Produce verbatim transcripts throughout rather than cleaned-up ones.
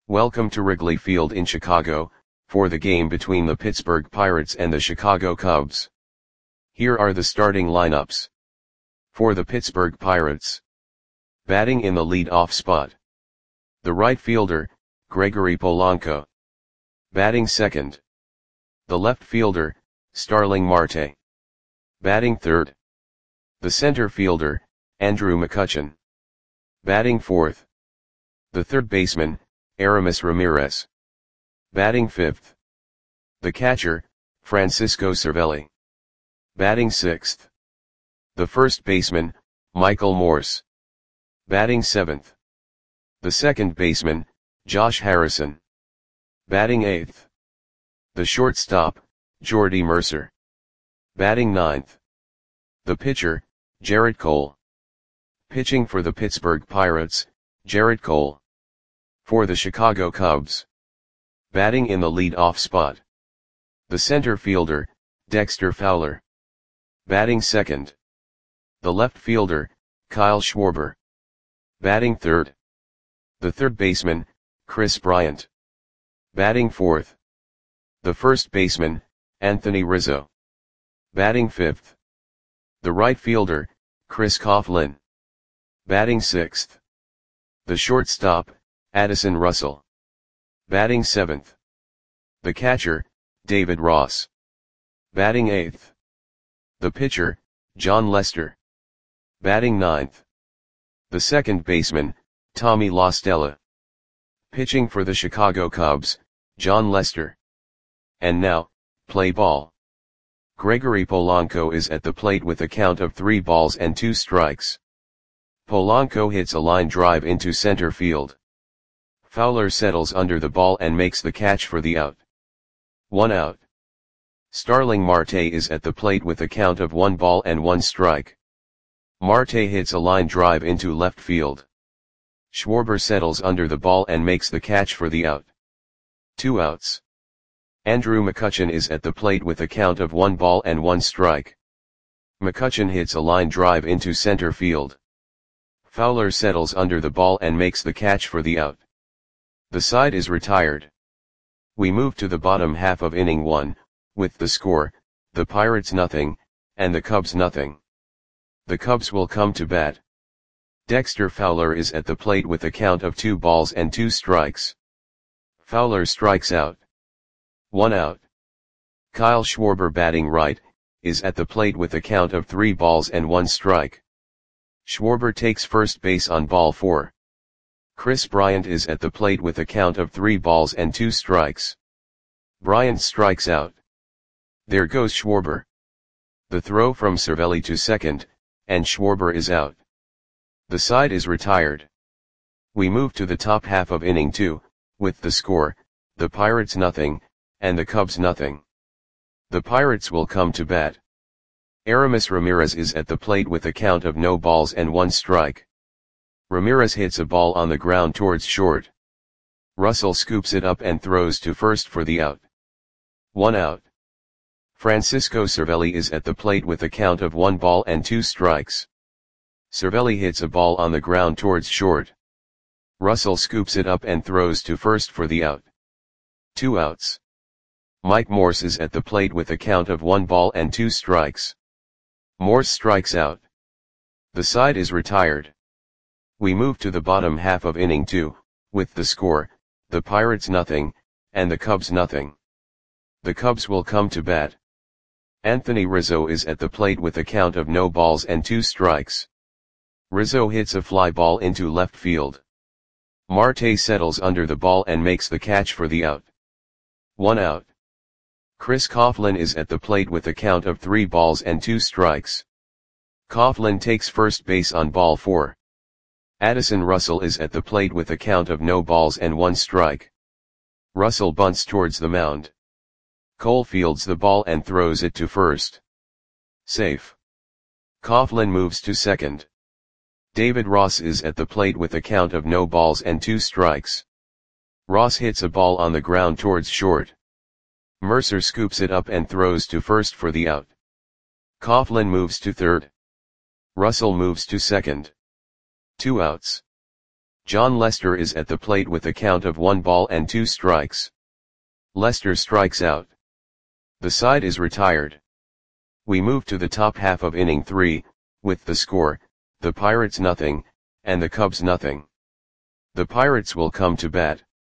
Welcome to Wrigley Field in Chicago, for the game between the Pittsburgh Pirates and the Chicago Cubs. Here are the starting lineups. For the Pittsburgh Pirates. Batting in the lead-off spot. The right fielder, Gregory Polanco. Batting second. The left fielder, Starling Marte. Batting third. The center fielder, Andrew McCutchen. Batting fourth. The third baseman, Aramis Ramirez. Batting fifth. The catcher, Francisco Cervelli. Batting sixth. The first baseman, Michael Morse. Batting seventh. The second baseman, Josh Harrison. Batting eighth. The shortstop, Jordy Mercer. Batting ninth. The pitcher, Gerrit Cole. Pitching for the Pittsburgh Pirates, Gerrit Cole. For the Chicago Cubs. Batting in the lead-off spot. The center fielder, Dexter Fowler. Batting second. The left fielder, Kyle Schwarber. Batting third. The third baseman, Kris Bryant. Batting fourth. The first baseman, Anthony Rizzo. Batting fifth. The right fielder, Chris Coughlin. Batting sixth. The shortstop, Addison Russell. Batting seventh. The catcher, David Ross. Batting eighth. The pitcher, Jon Lester. Batting ninth. The second baseman, Tommy La Stella. Pitching for the Chicago Cubs, Jon Lester. And now, play ball. Gregory Polanco is at the plate with a count of three balls and two strikes. Polanco hits a line drive into center field. Fowler settles under the ball and makes the catch for the out. One out. Starling Marte is at the plate with a count of one ball and one strike. Marte hits a line drive into left field. Schwarber settles under the ball and makes the catch for the out. Two outs. Andrew McCutchen is at the plate with a count of one ball and one strike. McCutchen hits a line drive into center field. Fowler settles under the ball and makes the catch for the out. The side is retired. We move to the bottom half of inning one, with the score, the Pirates nothing, and the Cubs nothing. The Cubs will come to bat. Dexter Fowler is at the plate with a count of two balls and two strikes. Fowler strikes out. One out. Kyle Schwarber, batting right, is at the plate with a count of three balls and one strike. Schwarber takes first base on ball four. Kris Bryant is at the plate with a count of three balls and two strikes. Bryant strikes out. There goes Schwarber. The throw from Cervelli to second, and Schwarber is out. The side is retired. We move to the top half of inning two, with the score, the Pirates nothing, and the Cubs nothing. The Pirates will come to bat. Aramis Ramirez is at the plate with a count of no balls and one strike. Ramirez hits a ball on the ground towards short. Russell scoops it up and throws to first for the out. One out. Francisco Cervelli is at the plate with a count of one ball and two strikes. Cervelli hits a ball on the ground towards short. Russell scoops it up and throws to first for the out. Two outs. Mike Morse is at the plate with a count of one ball and two strikes. Morse strikes out. The side is retired. We move to the bottom half of inning two, with the score, the Pirates nothing, and the Cubs nothing. The Cubs will come to bat. Anthony Rizzo is at the plate with a count of no balls and two strikes. Rizzo hits a fly ball into left field. Marte settles under the ball and makes the catch for the out. One out. Chris Coughlin is at the plate with a count of three balls and two strikes. Coughlin takes first base on ball four. Addison Russell is at the plate with a count of no balls and one strike. Russell bunts towards the mound. Cole fields the ball and throws it to first. Safe. Coughlin moves to second. David Ross is at the plate with a count of no balls and two strikes. Ross hits a ball on the ground towards short. Mercer scoops it up and throws to first for the out. Coughlin moves to third. Russell moves to second. Two outs. John Lester is at the plate with a count of one ball and two strikes. Lester strikes out. The side is retired. We move to the top half of inning three, with the score, the Pirates nothing, and the Cubs nothing. The Pirates will come to bat.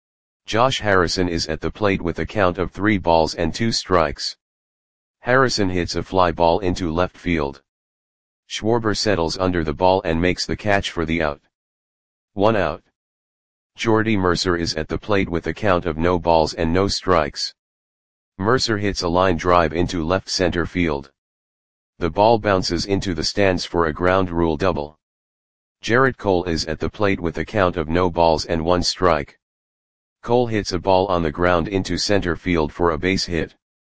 Josh Harrison is at the plate with a count of three balls and two strikes. Harrison hits a fly ball into left field. Schwarber settles under the ball and makes the catch for the out. One out. Jordy Mercer is at the plate with a count of no balls and no strikes. Mercer hits a line drive into left center field. The ball bounces into the stands for a ground rule double. Jarrett Cole is at the plate with a count of no balls and one strike. Cole hits a ball on the ground into center field for a base hit.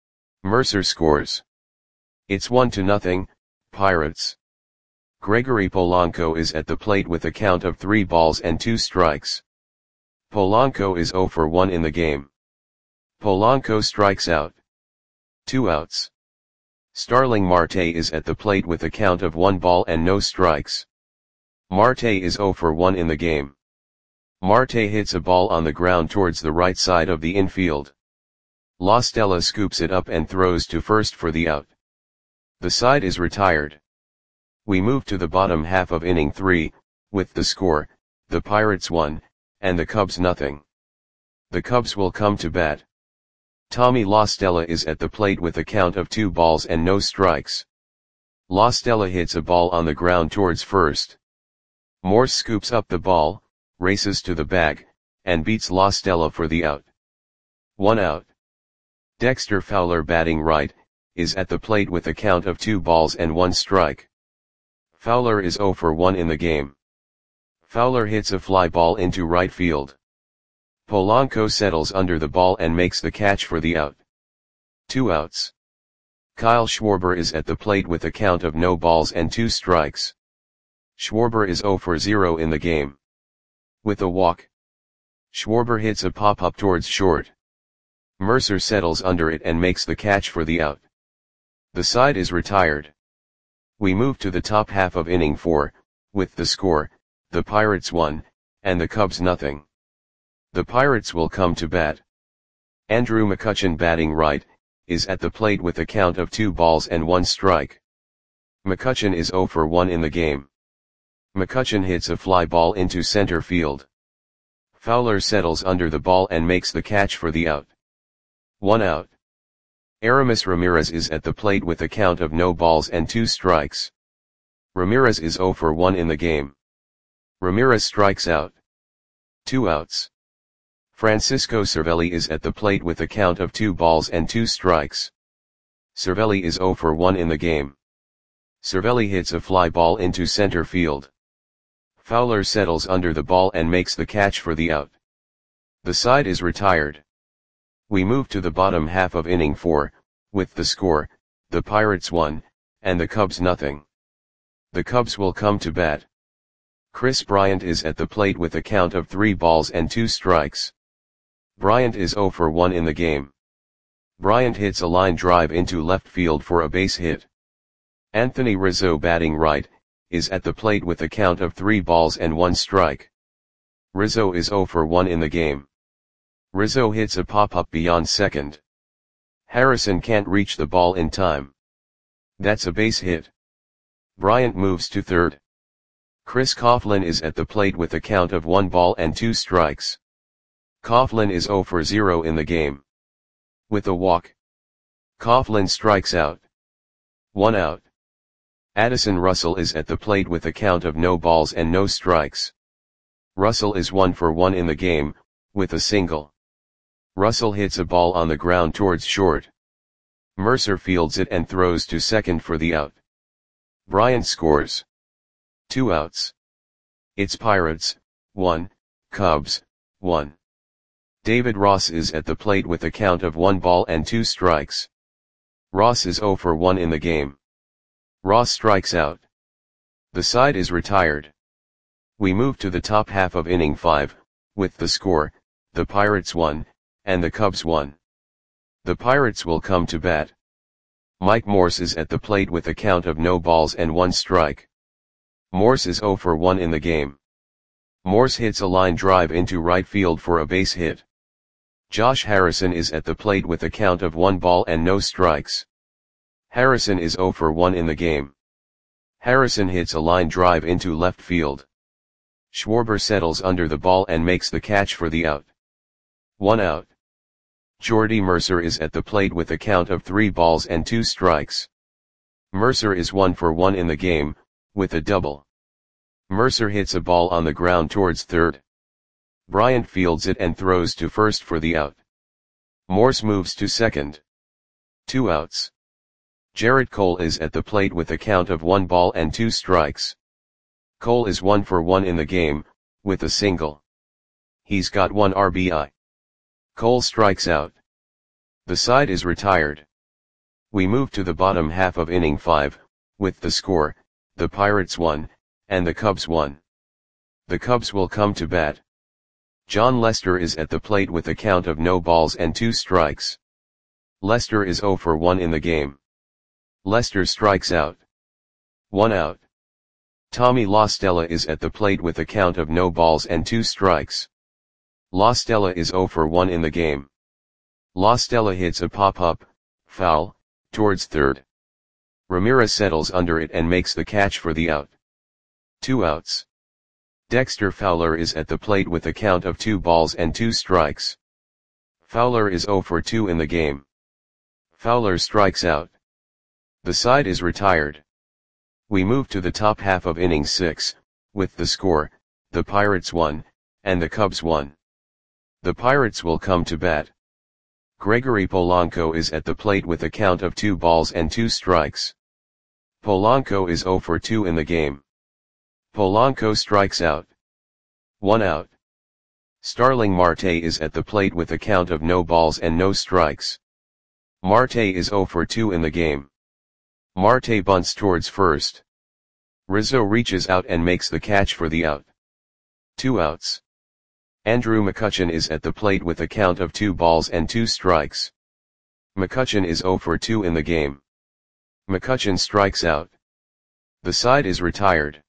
Mercer scores. It's one to nothing, Pirates. Gregory Polanco is at the plate with a count of three balls and two strikes. Polanco is zero for one in the game. Polanco strikes out. Two outs. Starling Marte is at the plate with a count of one ball and no strikes. Marte is zero for one in the game. Marte hits a ball on the ground towards the right side of the infield. La Stella scoops it up and throws to first for the out. The side is retired. We move to the bottom half of inning three, with the score, the Pirates one, and the Cubs nothing. The Cubs will come to bat. Tommy La Stella is at the plate with a count of two balls and no strikes. La Stella hits a ball on the ground towards first. Morse scoops up the ball, races to the bag, and beats La Stella for the out. One out. Dexter Fowler, batting right, is at the plate with a count of two balls and one strike. Fowler is zero for one in the game. Fowler hits a fly ball into right field. Polanco settles under the ball and makes the catch for the out. Two outs. Kyle Schwarber is at the plate with a count of no balls and two strikes. Schwarber is zero for zero in the game. With a walk. Schwarber hits a pop-up towards short. Mercer settles under it and makes the catch for the out. The side is retired. We move to the top half of inning four, with the score, the Pirates one, and the Cubs nothing. The Pirates will come to bat. Andrew McCutchen, batting right, is at the plate with a count of two balls and one strike. McCutchen is zero for one in the game. McCutchen hits a fly ball into center field. Fowler settles under the ball and makes the catch for the out. One out. Aramis Ramirez is at the plate with a count of no balls and two strikes. Ramirez is zero for one in the game. Ramirez strikes out. Two outs. Francisco Cervelli is at the plate with a count of two balls and two strikes. Cervelli is zero for one in the game. Cervelli hits a fly ball into center field. Fowler settles under the ball and makes the catch for the out. The side is retired. We move to the bottom half of inning four, with the score, the Pirates one, and the Cubs nothing. The Cubs will come to bat. Chris Bryant is at the plate with a count of three balls and two strikes. Bryant is zero for one in the game. Bryant hits a line drive into left field for a base hit. Anthony Rizzo, batting right, is at the plate with a count of three balls and one strike. Rizzo is zero for one in the game. Rizzo hits a pop-up beyond second. Harrison can't reach the ball in time. That's a base hit. Bryant moves to third. Chris Coughlin is at the plate with a count of one ball and two strikes. Coughlin is zero for zero in the game. With a walk. Coughlin strikes out. One out. Addison Russell is at the plate with a count of no balls and no strikes. Russell is one for one in the game, with a single. Russell hits a ball on the ground towards short. Mercer fields it and throws to second for the out. Bryant scores. Two outs. It's Pirates, one, Cubs, one. David Ross is at the plate with a count of one ball and two strikes. Ross is zero for one in the game. Ross strikes out. The side is retired. We move to the top half of inning five, with the score, the Pirates one, and the Cubs one. The Pirates will come to bat. Mike Morse is at the plate with a count of no balls and one strike. Morse is zero for one in the game. Morse hits a line drive into right field for a base hit. Josh Harrison is at the plate with a count of one ball and no strikes. Harrison is zero for one in the game. Harrison hits a line drive into left field. Schwarber settles under the ball and makes the catch for the out. One out. Jordy Mercer is at the plate with a count of three balls and two strikes. Mercer is one for one in the game, with a double. Mercer hits a ball on the ground towards third. Bryant fields it and throws to first for the out. Morse moves to second. Two outs. Jarrett Cole is at the plate with a count of one ball and two strikes. Cole is one for one in the game, with a single. He's got one R B I. Cole strikes out. The side is retired. We move to the bottom half of inning five, with the score, the Pirates won, and the Cubs won. The Cubs will come to bat. John Lester is at the plate with a count of no balls and two strikes. Lester is zero for one in the game. Lester strikes out. One out. Tommy La Stella is at the plate with a count of no balls and two strikes. La Stella is zero for one in the game. La Stella hits a pop-up, foul, towards third. Ramirez settles under it and makes the catch for the out. Two outs. Dexter Fowler is at the plate with a count of two balls and two strikes. Fowler is zero for two in the game. Fowler strikes out. The side is retired. We move to the top half of inning six, with the score, the Pirates won, and the Cubs won. The Pirates will come to bat. Gregory Polanco is at the plate with a count of two balls and two strikes. Polanco is zero for two in the game. Polanco strikes out. One out. Starling Marte is at the plate with a count of no balls and no strikes. Marte is zero for two in the game. Marte bunts towards first. Rizzo reaches out and makes the catch for the out. Two outs. Andrew McCutchen is at the plate with a count of two balls and two strikes. McCutchen is zero for two in the game. McCutchen strikes out. The side is retired.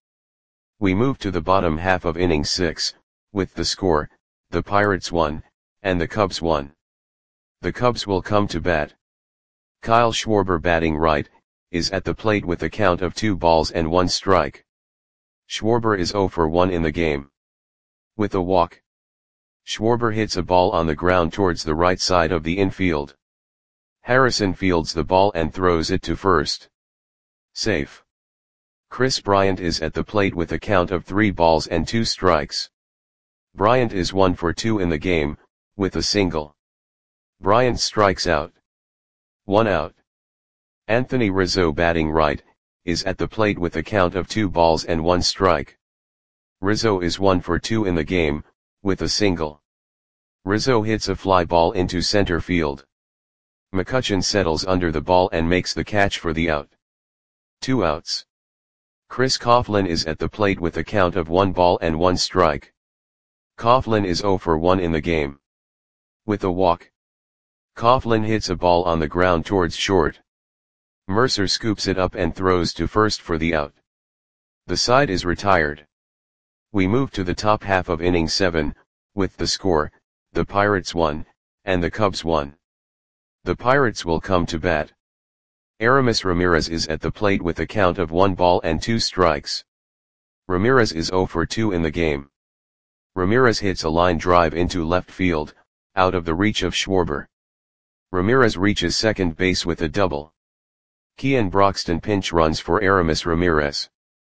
We move to the bottom half of inning six, with the score, the Pirates won, and the Cubs won. The Cubs will come to bat. Kyle Schwarber batting right, is at the plate with a count of two balls and one strike. Schwarber is zero for one in the game. With a walk. Schwarber hits a ball on the ground towards the right side of the infield. Harrison fields the ball and throws it to first. Safe. Chris Bryant is at the plate with a count of three balls and two strikes. Bryant is one for two in the game, with a single. Bryant strikes out. One out. Anthony Rizzo batting right, is at the plate with a count of two balls and one strike. Rizzo is one for two in the game, with a single. Rizzo hits a fly ball into center field. McCutchen settles under the ball and makes the catch for the out. Two outs. Chris Coughlin is at the plate with a count of one ball and one strike. Coughlin is zero for one in the game. With a walk. Coughlin hits a ball on the ground towards short. Mercer scoops it up and throws to first for the out. The side is retired. We move to the top half of inning seven, with the score, the Pirates won, and the Cubs won. The Pirates will come to bat. Aramis Ramirez is at the plate with a count of one ball and two strikes. Ramirez is zero for two in the game. Ramirez hits a line drive into left field, out of the reach of Schwarber. Ramirez reaches second base with a double. Kian Broxton pinch runs for Aramis Ramirez.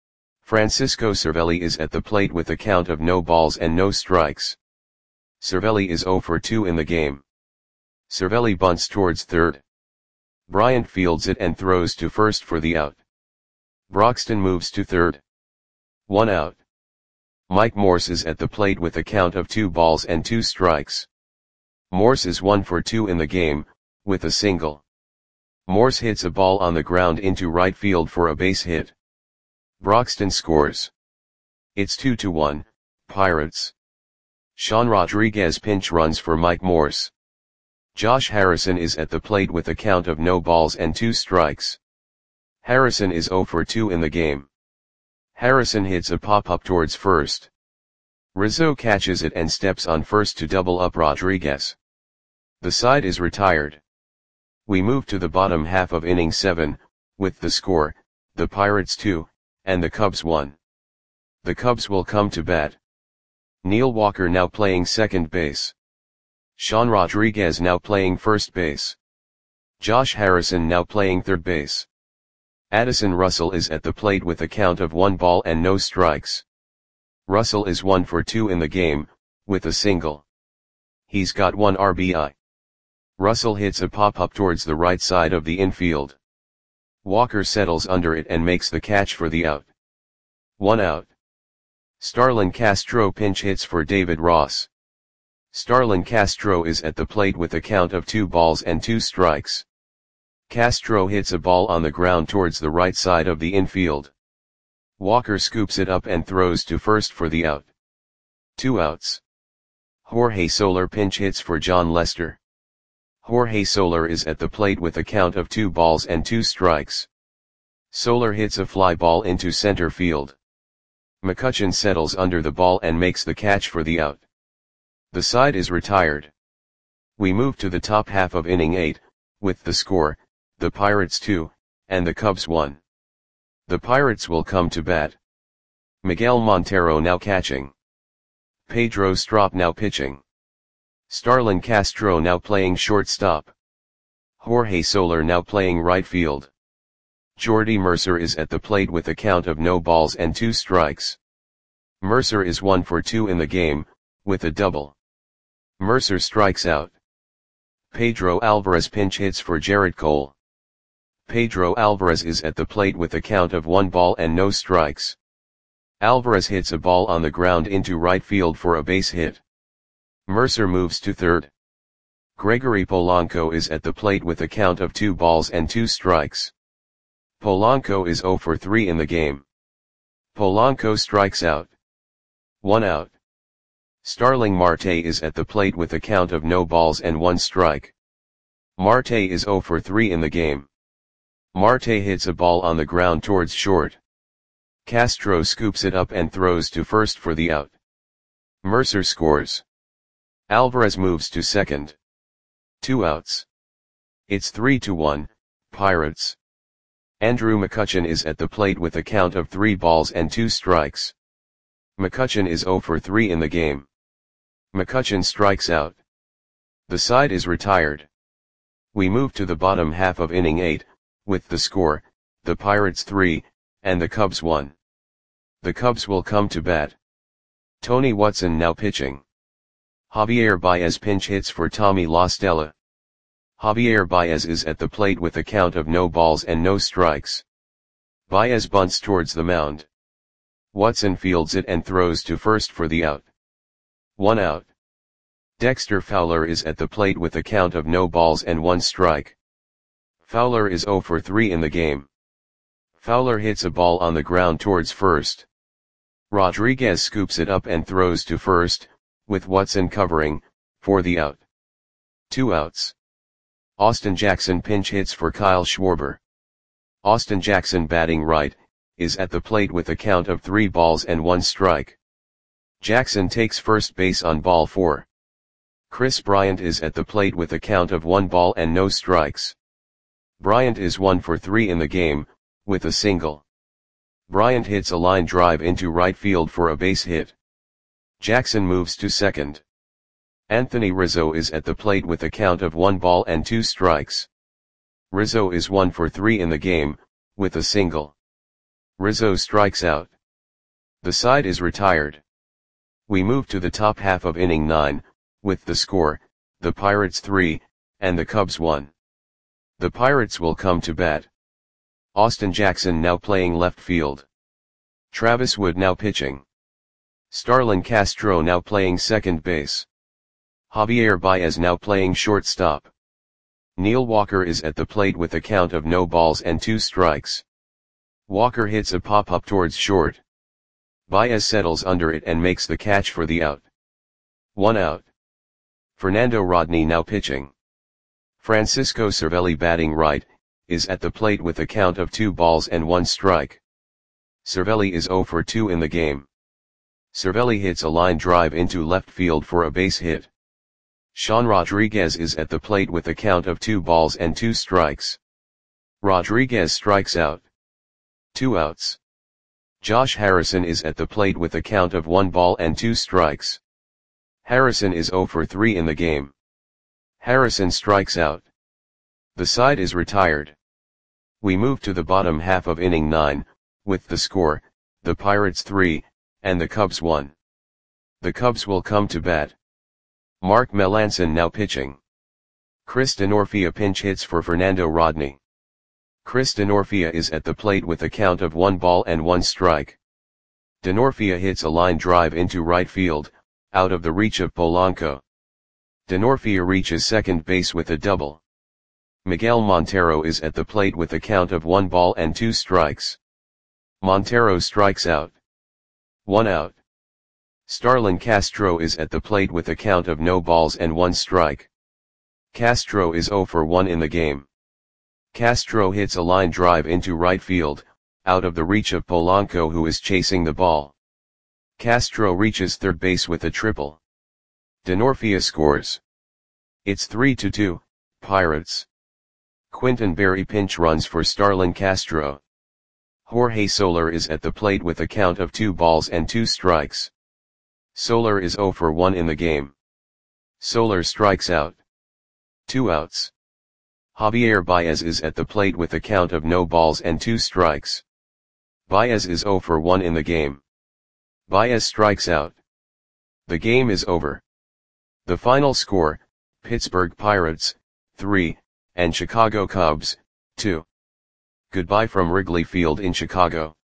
Francisco Cervelli is at the plate with a count of no balls and no strikes. Cervelli is zero for two in the game. Cervelli bunts towards third. Bryant fields it and throws to first for the out. Broxton moves to third. One out. Mike Morse is at the plate with a count of two balls and two strikes. Morse is one for two in the game, with a single. Morse hits a ball on the ground into right field for a base hit. Broxton scores. It's two to one, Pirates. Sean Rodriguez pinch runs for Mike Morse. Josh Harrison is at the plate with a count of no balls and two strikes. Harrison is zero for two in the game. Harrison hits a pop-up towards first. Rizzo catches it and steps on first to double up Rodriguez. The side is retired. We move to the bottom half of inning seven, with the score, the Pirates two, and the Cubs one. The Cubs will come to bat. Neil Walker now playing second base. Sean Rodriguez now playing first base. Josh Harrison now playing third base. Addison Russell is at the plate with a count of one ball and no strikes. Russell is one for two in the game, with a single. He's got one R B I. Russell hits a pop-up towards the right side of the infield. Walker settles under it and makes the catch for the out. One out. Starlin Castro pinch hits for David Ross. Starlin Castro is at the plate with a count of two balls and two strikes. Castro hits a ball on the ground towards the right side of the infield. Walker scoops it up and throws to first for the out. Two outs. Jorge Soler pinch hits for John Lester. Jorge Soler is at the plate with a count of two balls and two strikes. Soler hits a fly ball into center field. McCutchen settles under the ball and makes the catch for the out. The side is retired. We move to the top half of inning eight, with the score, the Pirates two, and the Cubs one. The Pirates will come to bat. Miguel Montero now catching. Pedro Strop now pitching. Starlin Castro now playing shortstop. Jorge Soler now playing right field. Jordy Mercer is at the plate with a count of no balls and two strikes. Mercer is one for two in the game, with a double. Mercer strikes out. Pedro Alvarez pinch hits for Jarrett Cole. Pedro Alvarez is at the plate with a count of one ball and no strikes. Alvarez hits a ball on the ground into right field for a base hit. Mercer moves to third. Gregory Polanco is at the plate with a count of two balls and two strikes. Polanco is zero for three in the game. Polanco strikes out. One out. Starling Marte is at the plate with a count of no balls and one strike. Marte is zero for three in the game. Marte hits a ball on the ground towards short. Castro scoops it up and throws to first for the out. Mercer scores. Alvarez moves to second. Two outs. It's three to one, Pirates. Andrew McCutchen is at the plate with a count of three balls and two strikes. McCutchen is zero for three in the game. McCutchen strikes out. The side is retired. We move to the bottom half of inning eight, with the score, the Pirates three, and the Cubs one. The Cubs will come to bat. Tony Watson now pitching. Javier Baez pinch hits for Tommy La Stella. Javier Baez is at the plate with a count of no balls and no strikes. Baez bunts towards the mound. Watson fields it and throws to first for the out. One out. Dexter Fowler is at the plate with a count of no balls and one strike. Fowler is zero for three in the game. Fowler hits a ball on the ground towards first. Rodriguez scoops it up and throws to first, with Watson covering, for the out. Two outs. Austin Jackson pinch hits for Kyle Schwarber. Austin Jackson batting right, is at the plate with a count of three balls and one strike. Jackson takes first base on ball four. Chris Bryant is at the plate with a count of one ball and no strikes. Bryant is one for three in the game, with a single. Bryant hits a line drive into right field for a base hit. Jackson moves to second. Anthony Rizzo is at the plate with a count of one ball and two strikes. Rizzo is one for three in the game, with a single. Rizzo strikes out. The side is retired. We move to the top half of inning nine, with the score, the Pirates three, and the Cubs one. The Pirates will come to bat. Austin Jackson now playing left field. Travis Wood now pitching. Starlin Castro now playing second base. Javier Baez now playing shortstop. Neil Walker is at the plate with a count of no balls and two strikes. Walker hits a pop-up towards short. Baez settles under it and makes the catch for the out. One out. Fernando Rodney now pitching. Francisco Cervelli batting right, is at the plate with a count of two balls and one strike. Cervelli is zero for two in the game. Cervelli hits a line drive into left field for a base hit. Sean Rodriguez is at the plate with a count of two balls and two strikes. Rodriguez strikes out. Two outs. Josh Harrison is at the plate with a count of one ball and two strikes. Harrison is zero for three in the game. Harrison strikes out. The side is retired. We move to the bottom half of inning nine, with the score, the Pirates three, and the Cubs one. The Cubs will come to bat. Mark Melancon now pitching. Chris Denorfia pinch hits for Fernando Rodney. Chris Denorfia is at the plate with a count of one ball and one strike. Denorfia hits a line drive into right field, out of the reach of Polanco. Denorfia reaches second base with a double. Miguel Montero is at the plate with a count of one ball and two strikes. Montero strikes out. One out. Starlin Castro is at the plate with a count of no balls and one strike. Castro is zero for one in the game. Castro hits a line drive into right field, out of the reach of Polanco, who is chasing the ball. Castro reaches third base with a triple. Denorfia scores. It's three to two, Pirates. Quintin Berry pinch runs for Starlin Castro. Jorge Soler is at the plate with a count of two balls and two strikes. Soler is zero for one in the game. Soler strikes out. Two outs. Javier Baez is at the plate with a count of no balls and two strikes. Baez is zero for one in the game. Baez strikes out. The game is over. The final score, Pittsburgh Pirates, three, and Chicago Cubs, two. Goodbye from Wrigley Field in Chicago.